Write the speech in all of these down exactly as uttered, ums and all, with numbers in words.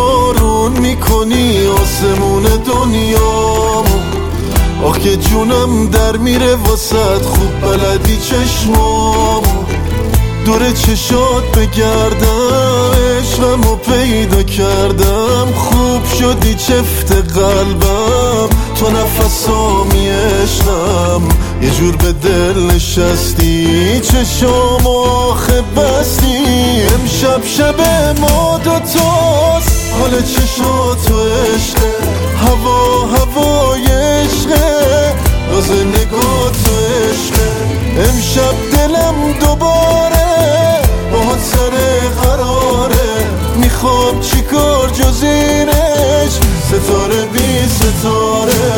بارون میکنی آسمون دنیامو. آخ که جونم در میره واسد، خوب بلدی چشمامو. دور چشات بگردم عشقمو پیدا کردم. خوب شدی چفت قلبم، تو نفسامی عشقم. یه جور به دل نشستی، چشام آخه بستی. امشب شب ما دوتاست، حال چشاتو عشقه. هوا هوای عشقه، راز نگاه تو عشقه. امشب دلم دوباره باهات سر قراره. میخوام چیکار جز اینش، ستاره بی ستاره.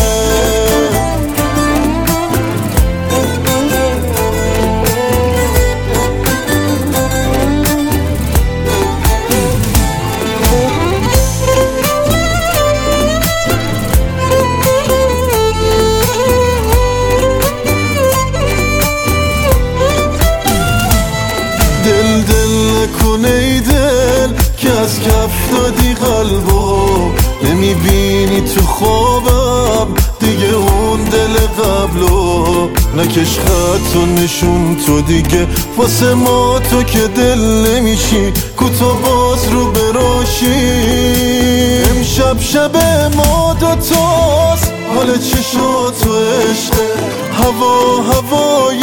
دل دل نکنه ای دل که از کف دادی قلبو. نمیبینی تو خوابم دیگه اون دل قبلو. نکش خط و نشون تو دیگه واسه ما، تو که دل نمیشی کوتا باز رو براشی. امشب شب ما دوتاست، حال چشاتو عشقه. هوا هوای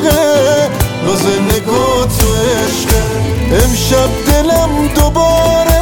عشقه، راز نگاه تو عشقه. امشب دلم دوباره